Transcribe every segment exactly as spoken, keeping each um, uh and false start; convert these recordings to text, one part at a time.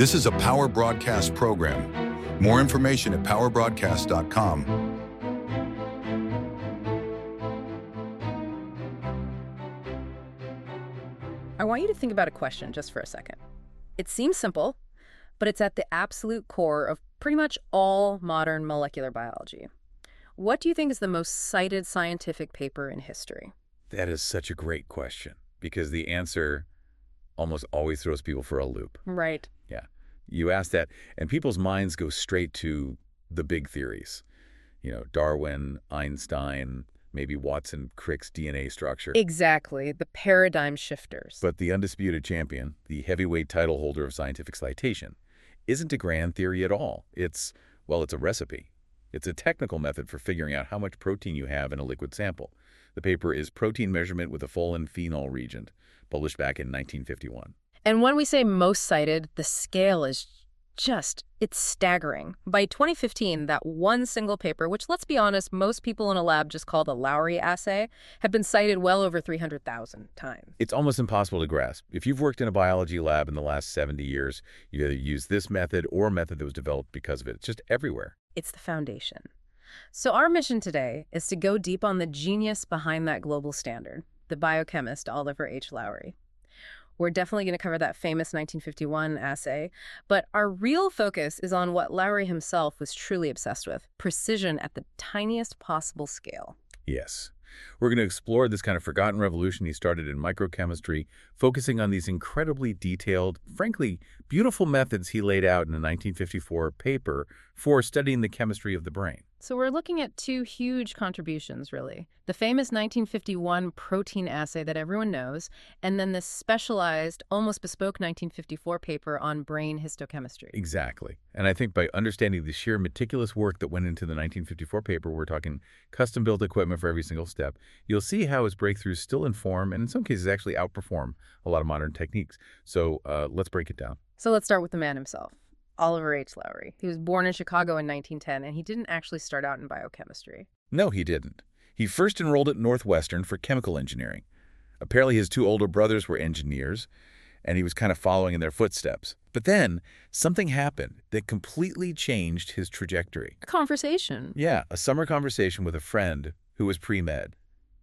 This is a Power Broadcast program. More information at power broadcast dot com. I want you to think about a question just for a second. It seems simple, but it's at the absolute core of pretty much all modern molecular biology. What do you think is the most cited scientific paper in history? That is such a great question, because the answer almost always throws people for a loop. Right. Yeah. You ask that, and people's minds go straight to the big theories. You know, Darwin, Einstein, maybe Watson-Crick's D N A structure. Exactly. The paradigm shifters. But the undisputed champion, the heavyweight title holder of scientific citation, isn't a grand theory at all. It's, well, it's a recipe. It's a technical method for figuring out how much protein you have in a liquid sample. The paper is Protein Measurement with a Folin Phenol Reagent, published back in nineteen fifty-one. And when we say most cited, the scale is just, it's staggering. By twenty fifteen, that one single paper, which, let's be honest, most people in a lab just call the Lowry assay, had been cited well over three hundred thousand times. It's almost impossible to grasp. If you've worked in a biology lab in the last seventy years, you either use this method or a method that was developed because of it. It's just everywhere. It's the foundation. So our mission today is to go deep on the genius behind that global standard, the biochemist Oliver H. Lowry. We're definitely going to cover that famous nineteen fifty-one assay, but our real focus is on what Lowry himself was truly obsessed with, precision at the tiniest possible scale. Yes. We're going to explore this kind of forgotten revolution he started in microchemistry, focusing on these incredibly detailed, frankly, beautiful methods he laid out in a nineteen fifty-four paper for studying the chemistry of the brain. So we're looking at two huge contributions, really. The famous nineteen fifty-one protein assay that everyone knows, and then this specialized, almost bespoke nineteen fifty-four paper on brain histochemistry. Exactly. And I think by understanding the sheer meticulous work that went into the nineteen fifty-four paper, we're talking custom-built equipment for every single step, you'll see how his breakthroughs still inform, and in some cases actually outperform, a lot of modern techniques. So uh, let's break it down. So let's start with the man himself. Oliver H. Lowry. He was born in Chicago in nineteen ten, and he didn't actually start out in biochemistry. No, he didn't. He first enrolled at Northwestern for chemical engineering. Apparently his two older brothers were engineers, and he was kind of following in their footsteps. But then something happened that completely changed his trajectory. A conversation. Yeah, a summer conversation with a friend who was pre-med.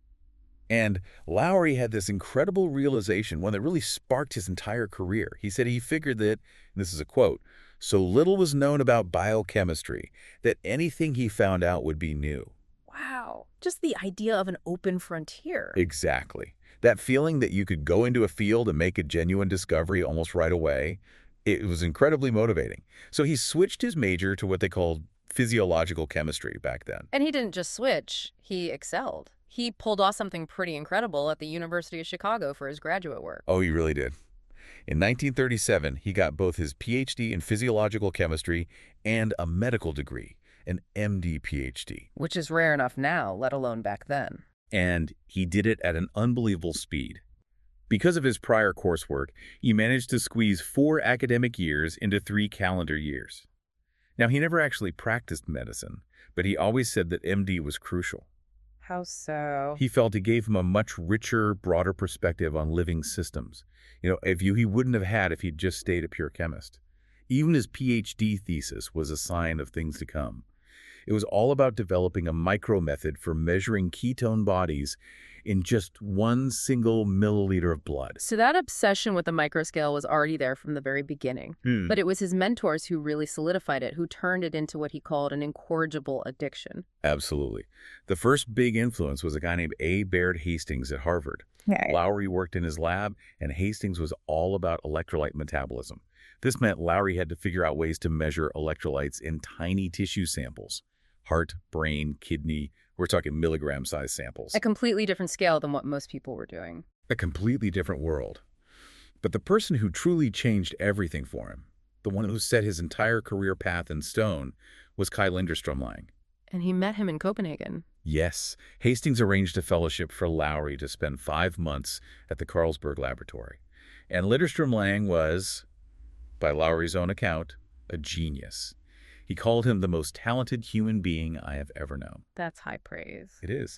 And Lowry had this incredible realization, one that really sparked his entire career. He said he figured that, and this is a quote, "So little was known about biochemistry that anything he found out would be new." Wow. Just the idea of an open frontier. Exactly. That feeling that you could go into a field and make a genuine discovery almost right away, it was incredibly motivating. So he switched his major to what they called physiological chemistry back then. And he didn't just switch, he excelled. He pulled off something pretty incredible at the University of Chicago for his graduate work. Oh, he really did. In nineteen thirty-seven, he got both his P H D in physiological chemistry and a medical degree, an M D P H D. Which is rare enough now, let alone back then. And he did it at an unbelievable speed. Because of his prior coursework, he managed to squeeze four academic years into three calendar years. Now, he never actually practiced medicine, but he always said that M D was crucial. How so? He felt it gave him a much richer, broader perspective on living systems. You know, a view he wouldn't have had if he'd just stayed a pure chemist. Even his P H D thesis was a sign of things to come. It was all about developing a micro method for measuring ketone bodies in just one single milliliter of blood. So that obsession with the microscale was already there from the very beginning. Hmm. But it was his mentors who really solidified it, who turned it into what he called an incorrigible addiction. Absolutely. The first big influence was a guy named A. Baird Hastings at Harvard. Right. Lowry worked in his lab, and Hastings was all about electrolyte metabolism. This meant Lowry had to figure out ways to measure electrolytes in tiny tissue samples. Heart, brain, kidney, we're talking milligram-sized samples. A completely different scale than what most people were doing. A completely different world. But the person who truly changed everything for him, the one who set his entire career path in stone, was Kai Linderstrom Lang. And he met him in Copenhagen. Yes, Hastings arranged a fellowship for Lowry to spend five months at the Carlsberg Laboratory. And Linderstrom Lang was, by Lowry's own account, a genius. He called him the most talented human being I have ever known. That's high praise. It is.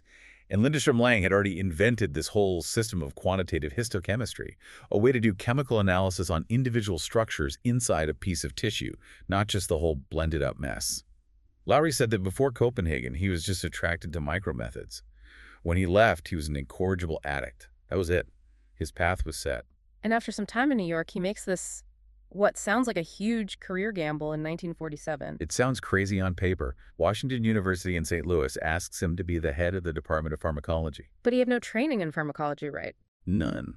And Lindstrom Lang had already invented this whole system of quantitative histochemistry, a way to do chemical analysis on individual structures inside a piece of tissue, not just the whole blended-up mess. Lowry said that before Copenhagen, he was just attracted to micromethods. When he left, he was an incorrigible addict. That was it. His path was set. And after some time in New York, he makes this, what sounds like a huge career gamble in nineteen forty-seven. It sounds crazy on paper. Washington University in Saint Louis asks him to be the head of the Department of Pharmacology. But he had no training in pharmacology, right? None.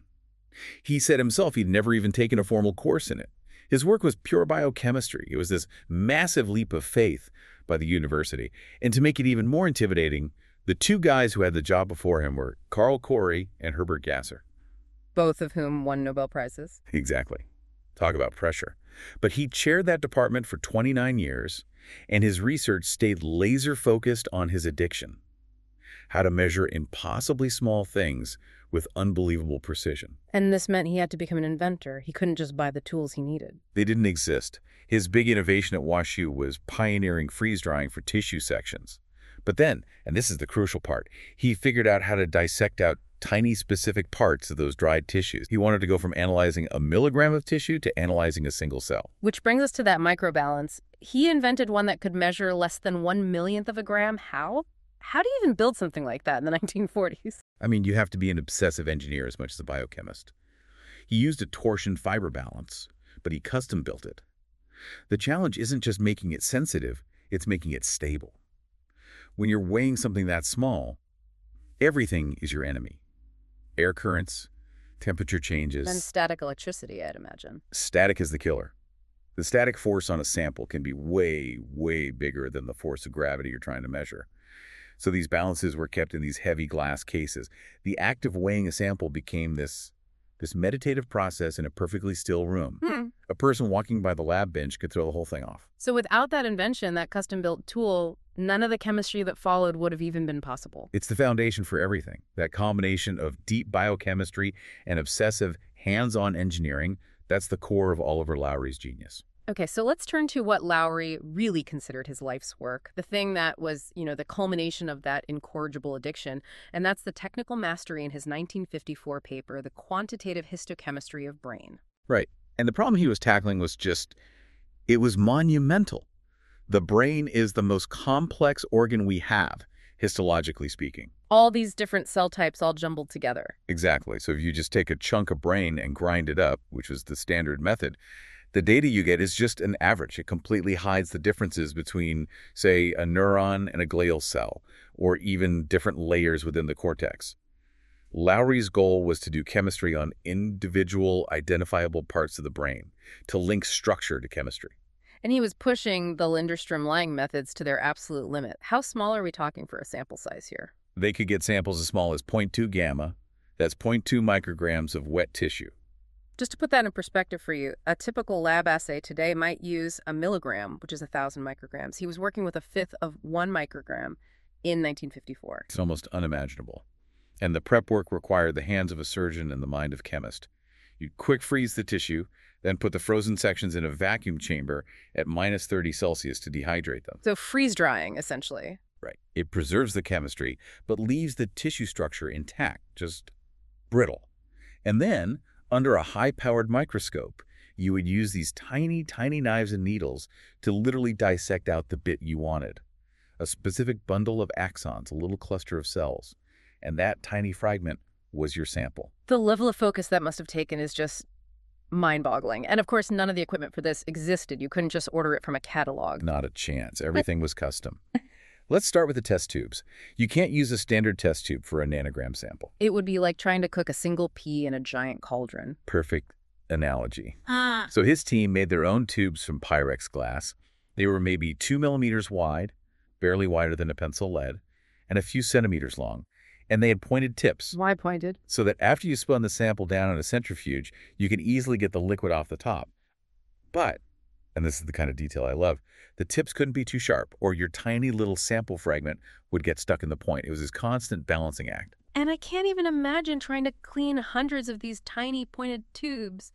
He said himself he'd never even taken a formal course in it. His work was pure biochemistry. It was this massive leap of faith by the university. And to make it even more intimidating, the two guys who had the job before him were Carl Corey and Herbert Gasser. Both of whom won Nobel Prizes. Exactly. Talk about pressure. But he chaired that department for twenty-nine years, and his research stayed laser-focused on his addiction. How to measure impossibly small things with unbelievable precision. And this meant he had to become an inventor. He couldn't just buy the tools he needed. They didn't exist. His big innovation at WashU was pioneering freeze-drying for tissue sections. But then, and this is the crucial part, he figured out how to dissect out tiny specific parts of those dried tissues. He wanted to go from analyzing a milligram of tissue to analyzing a single cell. Which brings us to that microbalance. He invented one that could measure less than one millionth of a gram. How? How do you even build something like that in the nineteen forties? I mean, you have to be an obsessive engineer as much as a biochemist. He used a torsion fiber balance, but he custom built it. The challenge isn't just making it sensitive, it's making it stable. When you're weighing something that small, everything is your enemy. Air currents, temperature changes. And static electricity, I'd imagine. Static is the killer. The static force on a sample can be way, way bigger than the force of gravity you're trying to measure. So these balances were kept in these heavy glass cases. The act of weighing a sample became this, this meditative process in a perfectly still room. Hmm. A person walking by the lab bench could throw the whole thing off. So without that invention, that custom-built tool, none of the chemistry that followed would have even been possible. It's the foundation for everything. That combination of deep biochemistry and obsessive hands-on engineering, that's the core of Oliver Lowry's genius. Okay, so let's turn to what Lowry really considered his life's work, the thing that was, you know, the culmination of that incorrigible addiction, and that's the technical mastery in his nineteen fifty-four paper, The Quantitative Histochemistry of Brain. Right. And the problem he was tackling was just, it was monumental. The brain is the most complex organ we have, histologically speaking. All these different cell types all jumbled together. Exactly. So if you just take a chunk of brain and grind it up, which was the standard method, the data you get is just an average. It completely hides the differences between, say, a neuron and a glial cell, or even different layers within the cortex. Lowry's goal was to do chemistry on individual, identifiable parts of the brain, to link structure to chemistry. And he was pushing the Lindstrom-Lang methods to their absolute limit. How small are we talking for a sample size here? They could get samples as small as zero point two gamma. That's zero point two micrograms of wet tissue. Just to put that in perspective for you, a typical lab assay today might use a milligram, which is one thousand micrograms. He was working with a fifth of one microgram in nineteen fifty-four. It's almost unimaginable. And the prep work required the hands of a surgeon and the mind of a chemist. You'd quick freeze the tissue, then put the frozen sections in a vacuum chamber at minus thirty Celsius to dehydrate them. So freeze drying, essentially. Right. It preserves the chemistry, but leaves the tissue structure intact, just brittle. And then, under a high-powered microscope, you would use these tiny, tiny knives and needles to literally dissect out the bit you wanted. A specific bundle of axons, a little cluster of cells. And that tiny fragment was your sample. The level of focus that must have taken is just mind-boggling. And of course, none of the equipment for this existed. You couldn't just order it from a catalog. Not a chance. Everything was custom. Let's start with the test tubes. You can't use a standard test tube for a nanogram sample. It would be like trying to cook a single pea in a giant cauldron. Perfect analogy. Ah. So his team made their own tubes from Pyrex glass. They were maybe two millimeters wide, barely wider than a pencil lead, and a few centimeters long. And they had pointed tips. Why pointed? So that after you spun the sample down in a centrifuge, you could easily get the liquid off the top. But, and this is the kind of detail I love, the tips couldn't be too sharp, or your tiny little sample fragment would get stuck in the point. It was this constant balancing act. And I can't even imagine trying to clean hundreds of these tiny pointed tubes.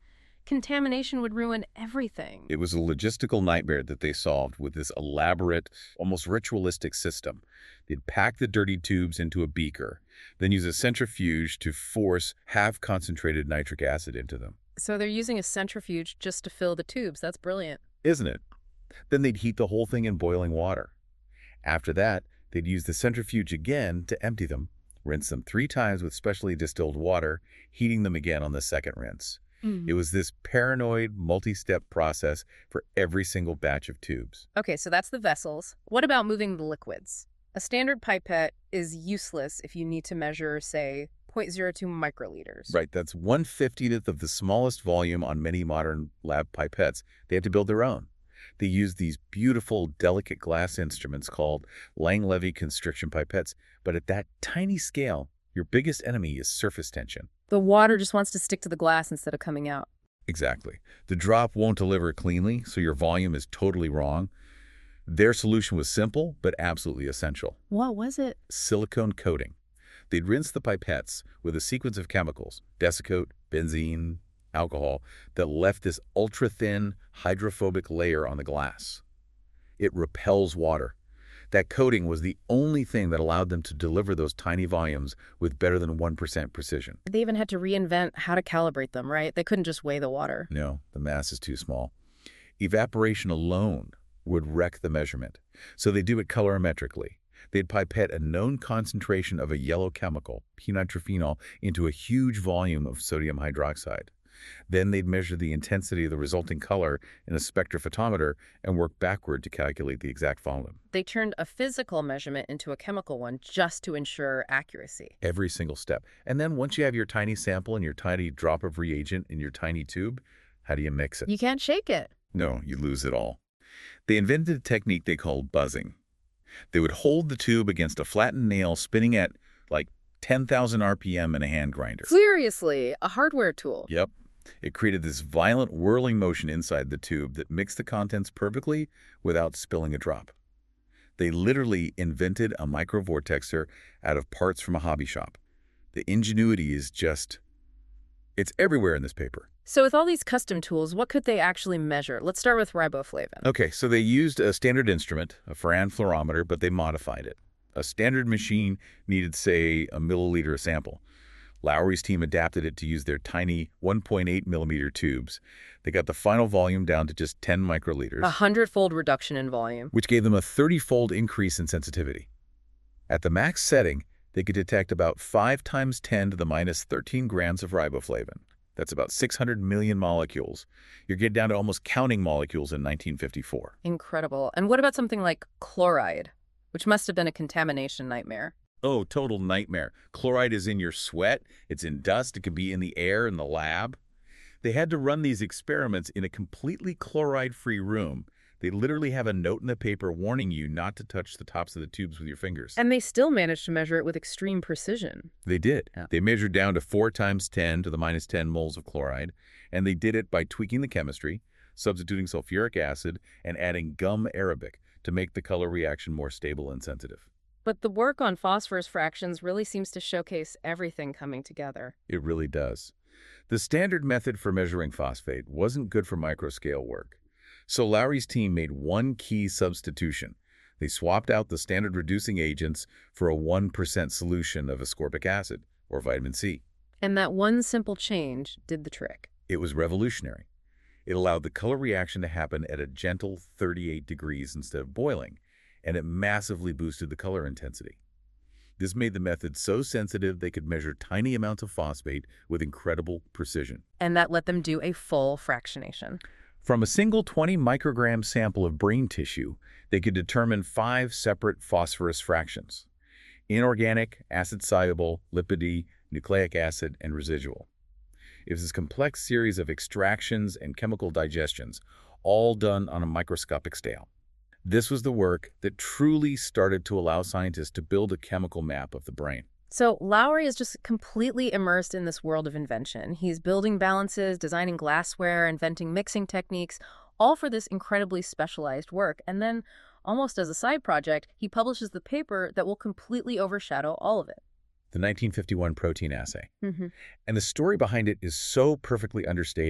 contamination would ruin everything. It was a logistical nightmare that they solved with this elaborate, almost ritualistic system. They'd pack the dirty tubes into a beaker, then use a centrifuge to force half-concentrated nitric acid into them. So they're using a centrifuge just to fill the tubes. That's brilliant. Isn't it? Then they'd heat the whole thing in boiling water. After that, they'd use the centrifuge again to empty them, rinse them three times with specially distilled water, heating them again on the second rinse. Mm. It was this paranoid, multi-step process for every single batch of tubes. Okay, so that's the vessels. What about moving the liquids? A standard pipette is useless if you need to measure, say, zero point zero two microliters. Right, that's one fiftieth of the smallest volume on many modern lab pipettes. They had to build their own. They used these beautiful, delicate glass instruments called Lang-Levy constriction pipettes, but at that tiny scale, your biggest enemy is surface tension. The water just wants to stick to the glass instead of coming out. Exactly. The drop won't deliver cleanly, so your volume is totally wrong. Their solution was simple, but absolutely essential. What was it? Silicone coating. They'd rinse the pipettes with a sequence of chemicals, desiccate, benzene, alcohol, that left this ultra-thin, hydrophobic layer on the glass. It repels water. That coating was the only thing that allowed them to deliver those tiny volumes with better than one percent precision. They even had to reinvent how to calibrate them, right? They couldn't just weigh the water. No, the mass is too small. Evaporation alone would wreck the measurement, so they do it colorimetrically. They'd pipette a known concentration of a yellow chemical, p-nitrophenol, into a huge volume of sodium hydroxide. Then they'd measure the intensity of the resulting color in a spectrophotometer and work backward to calculate the exact volume. They turned a physical measurement into a chemical one just to ensure accuracy. Every single step. And then once you have your tiny sample and your tiny drop of reagent in your tiny tube, how do you mix it? You can't shake it. No, you lose it all. They invented a technique they called buzzing. They would hold the tube against a flattened nail spinning at like ten thousand R P M in a hand grinder. Seriously, a hardware tool. Yep. It created this violent whirling motion inside the tube that mixed the contents perfectly without spilling a drop. They literally invented a microvortexer out of parts from a hobby shop. The ingenuity is just, it's everywhere in this paper. So with all these custom tools, what could they actually measure? Let's start with riboflavin. Okay, so they used a standard instrument, a Ferran fluorometer, but they modified it. A standard machine needed, say, a milliliter sample. Lowry's team adapted it to use their tiny one point eight millimeter tubes. They got the final volume down to just ten microliters. A hundred-fold reduction in volume. Which gave them a thirty-fold increase in sensitivity. At the max setting, they could detect about five times ten to the minus thirteen grams of riboflavin. That's about six hundred million molecules. You're getting down to almost counting molecules in nineteen fifty-four. Incredible. And what about something like chloride, which must have been a contamination nightmare? Oh, total nightmare. Chloride is in your sweat. It's in dust. It can be in the air in the lab. They had to run these experiments in a completely chloride-free room. They literally have a note in the paper warning you not to touch the tops of the tubes with your fingers. And they still managed to measure it with extreme precision. They did. Yeah. They measured down to four times ten to the minus ten moles of chloride, and they did it by tweaking the chemistry, substituting sulfuric acid, and adding gum arabic to make the color reaction more stable and sensitive. But the work on phosphorus fractions really seems to showcase everything coming together. It really does. The standard method for measuring phosphate wasn't good for microscale work. So Lowry's team made one key substitution. They swapped out the standard reducing agents for a one percent solution of ascorbic acid, or vitamin C. And that one simple change did the trick. It was revolutionary. It allowed the color reaction to happen at a gentle thirty-eight degrees instead of boiling, and it massively boosted the color intensity. This made the method so sensitive they could measure tiny amounts of phosphate with incredible precision. And that let them do a full fractionation. From a single twenty microgram sample of brain tissue, they could determine five separate phosphorus fractions: inorganic, acid-soluble, lipidy, nucleic acid, and residual. It was this complex series of extractions and chemical digestions, all done on a microscopic scale. This was the work that truly started to allow scientists to build a chemical map of the brain. So Lowry is just completely immersed in this world of invention. He's building balances, designing glassware, inventing mixing techniques, all for this incredibly specialized work. And then, almost as a side project, he publishes the paper that will completely overshadow all of it. The nineteen fifty-one protein assay. Mm-hmm. And the story behind it is so perfectly understated,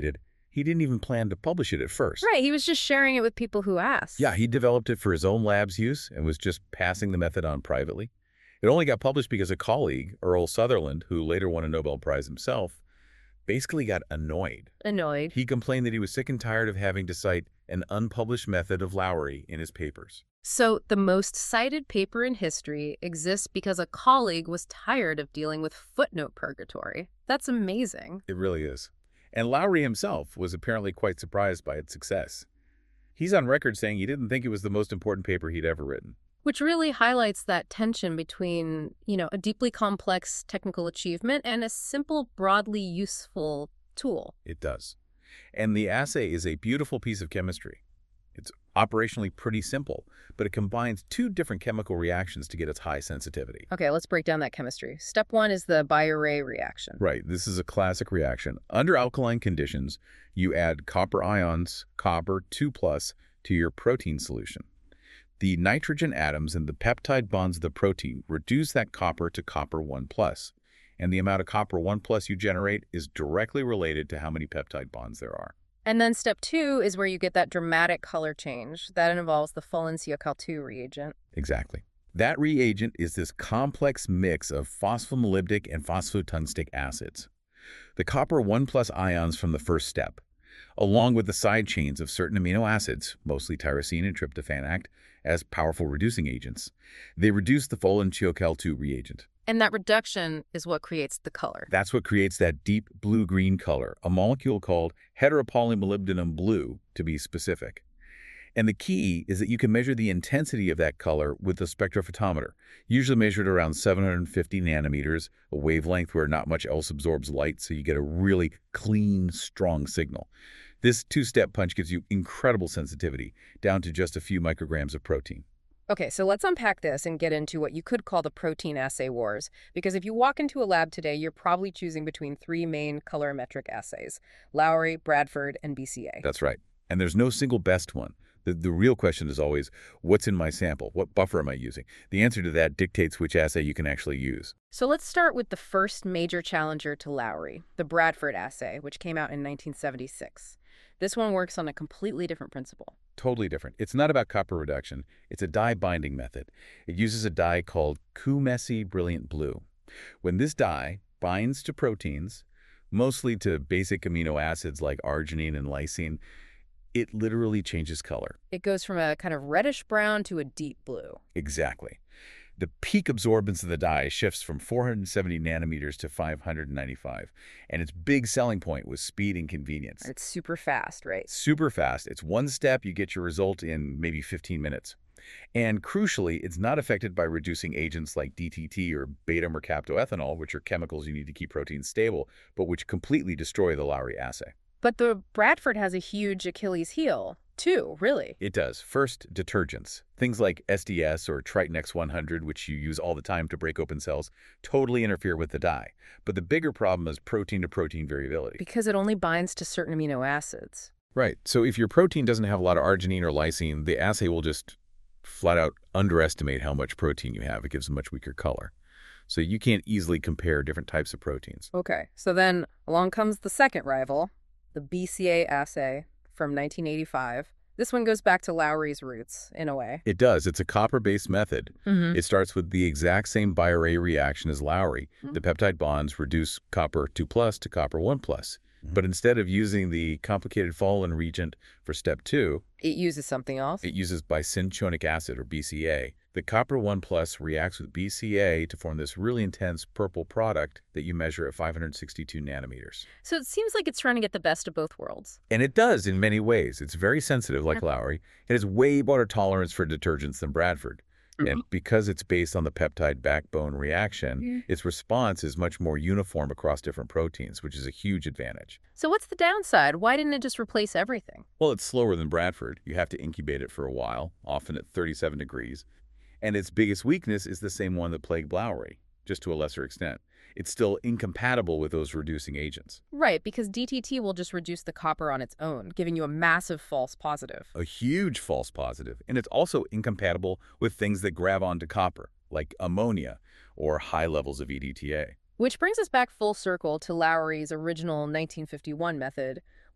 He didn't even plan to publish it at first. Right, he was just sharing it with people who asked. Yeah, he developed it for his own lab's use and was just passing the method on privately. It only got published because a colleague, Earl Sutherland, who later won a Nobel Prize himself, basically got annoyed. Annoyed. He complained that he was sick and tired of having to cite an unpublished method of Lowry in his papers. So the most cited paper in history exists because a colleague was tired of dealing with footnote purgatory. That's amazing. It really is. And Lowry himself was apparently quite surprised by its success. He's on record saying he didn't think it was the most important paper he'd ever written. Which really highlights that tension between, you know, a deeply complex technical achievement and a simple, broadly useful tool. It does. And the assay is a beautiful piece of chemistry. It's operationally pretty simple, but it combines two different chemical reactions to get its high sensitivity. Okay, let's break down that chemistry. Step one is the Biuret reaction. Right, this is a classic reaction. Under alkaline conditions, you add copper ions, copper two plus, to your protein solution. The nitrogen atoms in the peptide bonds of the protein reduce that copper to copper one plus, and the amount of copper one plus you generate is directly related to how many peptide bonds there are. And then step two is where you get that dramatic color change. That involves the Fullencia Cal two reagent. Exactly. That reagent is this complex mix of phosphomolyblic and phosphotungstic acids. The copper one plus ions from the first step, along with the side chains of certain amino acids, mostly tyrosine and tryptophan, act as powerful reducing agents. They reduce the Fullencia Cal two reagent. And that reduction is what creates the color. That's what creates that deep blue-green color, a molecule called heteropolymolybdenum blue, to be specific. And the key is that you can measure the intensity of that color with a spectrophotometer, usually measured around seven hundred fifty nanometers, a wavelength where not much else absorbs light, so you get a really clean, strong signal. This two-step punch gives you incredible sensitivity, down to just a few micrograms of protein. Okay, so let's unpack this and get into what you could call the protein assay wars. Because if you walk into a lab today, you're probably choosing between three main colorimetric assays: Lowry, Bradford, and B C A. That's right. And there's no single best one. The, the real question is always, what's in my sample? What buffer am I using? The answer to that dictates which assay you can actually use. So let's start with the first major challenger to Lowry, the Bradford assay, which came out in nineteen seventy-six. This one works on a completely different principle. Totally different. It's not about copper reduction. It's a dye binding method. It uses a dye called Ku-Messi Brilliant Blue. When this dye binds to proteins, mostly to basic amino acids like arginine and lysine, it literally changes color. It goes from a kind of reddish brown to a deep blue. Exactly. The peak absorbance of the dye shifts from four hundred seventy nanometers to five hundred ninety-five, and its big selling point was speed and convenience. It's super fast, right? Super fast. It's one step, you get your result in maybe fifteen minutes. And crucially, it's not affected by reducing agents like D T T or beta-mercaptoethanol, which are chemicals you need to keep proteins stable, but which completely destroy the Lowry assay. But the Bradford has a huge Achilles heel, too, really. It does. First, detergents. Things like S D S or Triton X one hundred, which you use all the time to break open cells, totally interfere with the dye. But the bigger problem is protein-to-protein variability. Because it only binds to certain amino acids. Right. So if your protein doesn't have a lot of arginine or lysine, the assay will just flat out underestimate how much protein you have. It gives a much weaker color. So you can't easily compare different types of proteins. Okay, so then along comes the second rival, the B C A assay from nineteen eighty-five. This one goes back to Lowry's roots, in a way. It does. It's a copper-based method. Mm-hmm. It starts with the exact same Biuret reaction as Lowry. Mm-hmm. The peptide bonds reduce copper two plus to copper one plus. Mm-hmm. But instead of using the complicated Fullen reagent for step two, It uses something else? it uses bisinchonic acid, or B C A. The copper one plus reacts with B C A to form this really intense purple product that you measure at five hundred sixty-two nanometers. So it seems like it's trying to get the best of both worlds. And it does in many ways. It's very sensitive, like Lowry. It has way better tolerance for detergents than Bradford. Mhm. And because it's based on the peptide backbone reaction, Yeah. its response is much more uniform across different proteins, which is a huge advantage. So what's the downside? Why didn't it just replace everything? Well, it's slower than Bradford. You have to incubate it for a while, often at thirty-seven degrees. And its biggest weakness is the same one that plagued Lowry, just to a lesser extent. It's still incompatible with those reducing agents. Right, because D T T will just reduce the copper on its own, giving you a massive false positive. A huge false positive. And it's also incompatible with things that grab onto copper, like ammonia or high levels of E D T A. Which brings us back full circle to Lowry's original nineteen fifty-one method,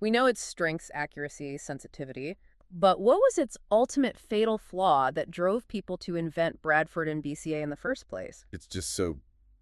We know its strengths, accuracy, sensitivity. But what was its ultimate fatal flaw that drove people to invent Bradford and B C A in the first place? It's just so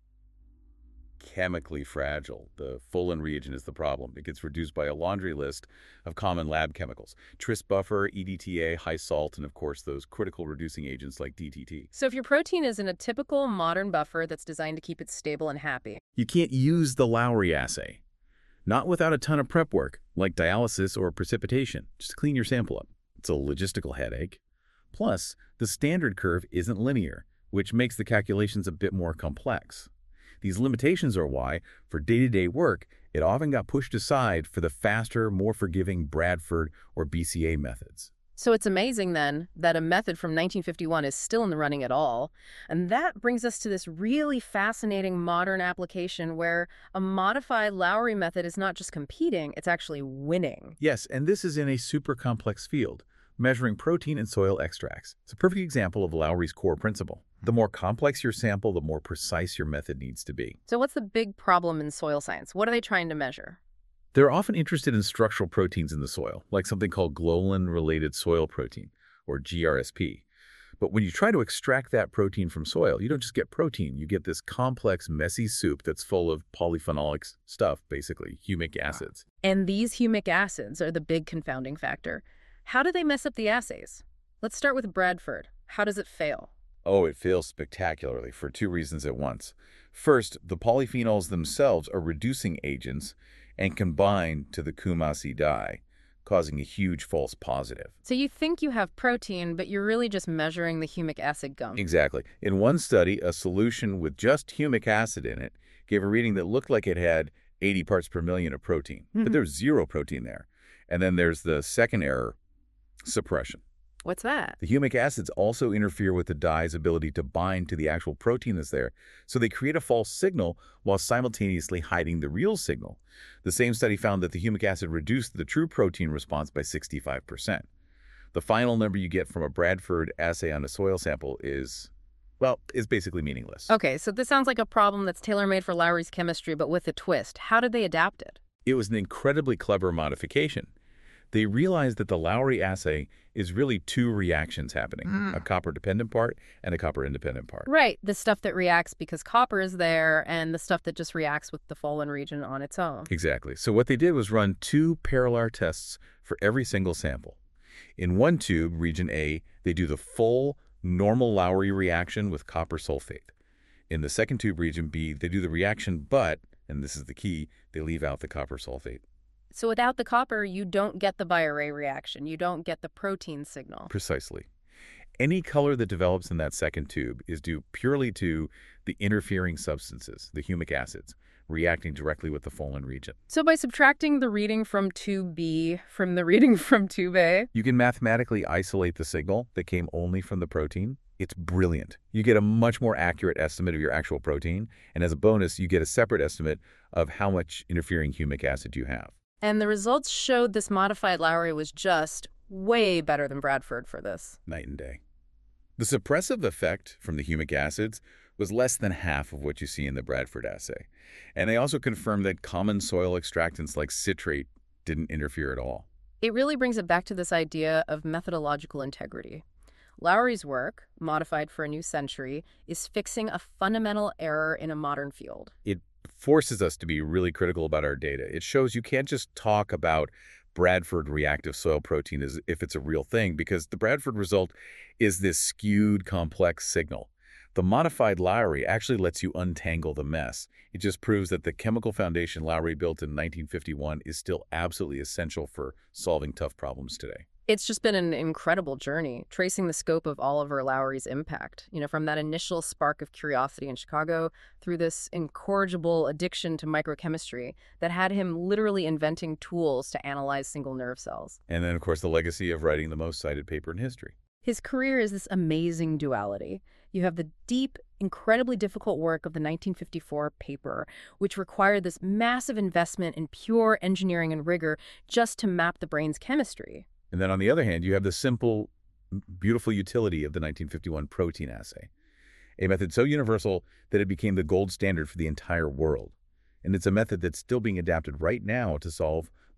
chemically fragile. The Folin reagent is the problem. It gets reduced by a laundry list of common lab chemicals. Tris buffer, E D T A, high salt, and of course those critical reducing agents like D T T. So if your protein is in a typical modern buffer that's designed to keep it stable and happy, You can't use the Lowry assay. Not without a ton of prep work, like dialysis or precipitation. Just clean your sample up. It's a logistical headache. Plus, the standard curve isn't linear, which makes the calculations a bit more complex. These limitations are why, for day-to-day work, it often got pushed aside for the faster, more forgiving Bradford or B C A methods. So it's amazing, then, that a method from nineteen fifty-one is still in the running at all. And that brings us to this really fascinating modern application where a modified Lowry method is not just competing, it's actually winning. Yes, and this is in a super complex field, measuring protein in soil extracts. It's a perfect example of Lowry's core principle. The more complex your sample, the more precise your method needs to be. So what's the big problem in soil science? What are they trying to measure? They're often interested in structural proteins in the soil, like something called gliolin-related soil protein, or G R S P. But when you try to extract that protein from soil, you don't just get protein. You get this complex, messy soup that's full of polyphenolic stuff, basically, humic acids. And these humic acids are the big confounding factor. How do they mess up the assays? Let's start with Bradford. How does it fail? Oh, it fails spectacularly for two reasons at once. First, the polyphenols themselves are reducing agents and combine to the Kumasi dye, causing a huge false positive. So you think you have protein, but you're really just measuring the humic acid gum. Exactly. In one study, a solution with just humic acid in it gave a reading that looked like it had eighty parts per million of protein, Mm-hmm. but there's zero protein there. And then there's the second error, suppression. What's that? The humic acids also interfere with the dye's ability to bind to the actual protein that's there, so they create a false signal while simultaneously hiding the real signal. The same study found that the humic acid reduced the true protein response by sixty-five percent. The final number you get from a Bradford assay on a soil sample is, well, is basically meaningless. Okay, so this sounds like a problem that's tailor-made for Lowry's chemistry, but with a twist. How did they adapt it? It was an incredibly clever modification. They realized that the Lowry assay is really two reactions happening, Mm. a copper-dependent part and a copper-independent part. Right, the stuff that reacts because copper is there and the stuff that just reacts with the Folin region on its own. Exactly. So what they did was run two parallel tests for every single sample. In one tube, region A, they do the full normal Lowry reaction with copper sulfate. In the second tube, region B, they do the reaction, but, and this is the key, they leave out the copper sulfate. So without the copper, you don't get the Biuret reaction. You don't get the protein signal. Precisely. Any color that develops in that second tube is due purely to the interfering substances, the humic acids, reacting directly with the Folin region. So by subtracting the reading from tube B from the reading from tube A, You can mathematically isolate the signal that came only from the protein. It's brilliant. You get a much more accurate estimate of your actual protein, and as a bonus, you get a separate estimate of how much interfering humic acid you have. and the results showed this modified Lowry was just way better than Bradford for this. Night and day. The suppressive effect from the humic acids was less than half of what you see in the Bradford assay. And they also confirmed that common soil extractants like citrate didn't interfere at all. It really brings it back to this idea of methodological integrity. Lowry's work, modified for a new century, is fixing a fundamental error in a modern field. It forces us to be really critical about our data. It shows you can't just talk about Bradford reactive soil protein as if it's a real thing, because the Bradford result is this skewed, complex signal. The modified Lowry actually lets you untangle the mess. It just proves that the chemical foundation Lowry built in nineteen fifty-one is still absolutely essential for solving tough problems today. It's just been an incredible journey, tracing the scope of Oliver Lowry's impact, you know, from that initial spark of curiosity in Chicago through this incorrigible addiction to microchemistry that had him literally inventing tools to analyze single nerve cells. And then, of course, the legacy of writing the most cited paper in history. His career is this amazing duality. You have the deep, incredibly difficult work of the nineteen fifty-four paper, which required this massive investment in pure engineering and rigor just to map the brain's chemistry. And then on the other hand, you have the simple, beautiful utility of the nineteen fifty-one protein assay, a method so universal that it became the gold standard for the entire world. And it's a method that's still being adapted right now to solve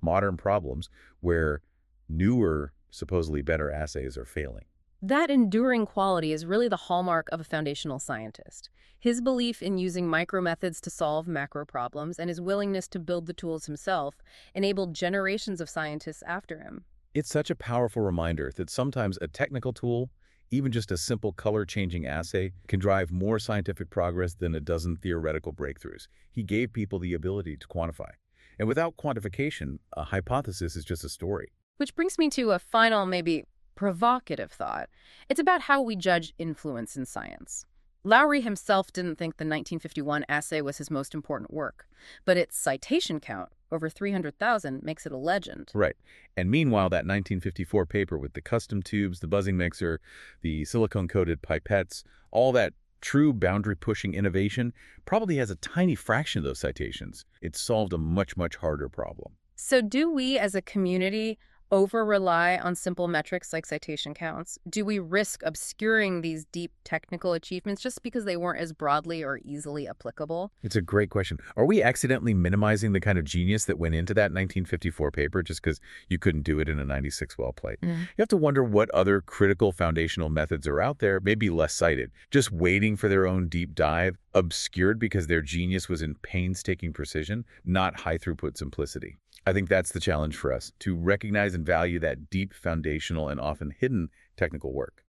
modern problems where newer, supposedly better assays are failing. That enduring quality is really the hallmark of a foundational scientist. His belief in using micromethods to solve macro problems and his willingness to build the tools himself enabled generations of scientists after him. It's such a powerful reminder that sometimes a technical tool, even just a simple color-changing assay, can drive more scientific progress than a dozen theoretical breakthroughs. He gave people the ability to quantify. And without quantification, a hypothesis is just a story. Which brings me to a final, maybe provocative thought. It's about how we judge influence in science. Lowry himself didn't think the nineteen fifty-one assay was his most important work, but its citation count, over three hundred thousand, makes it a legend. Right. And meanwhile, that nineteen fifty-four paper with the custom tubes, the buzzing mixer, the silicone-coated pipettes, all that true boundary-pushing innovation probably has a tiny fraction of those citations. It solved a much, much harder problem. So do we as a community over-rely on simple metrics like citation counts? Do we risk obscuring these deep technical achievements just because they weren't as broadly or easily applicable? It's a great question. Are we accidentally minimizing the kind of genius that went into that nineteen fifty-four paper just because you couldn't do it in a ninety-six well plate? Mm. You have to wonder what other critical foundational methods are out there, maybe less cited, just waiting for their own deep dive, obscured because their genius was in painstaking precision, not high-throughput simplicity. I think that's the challenge for us, to recognize and value that deep foundational and often hidden technical work.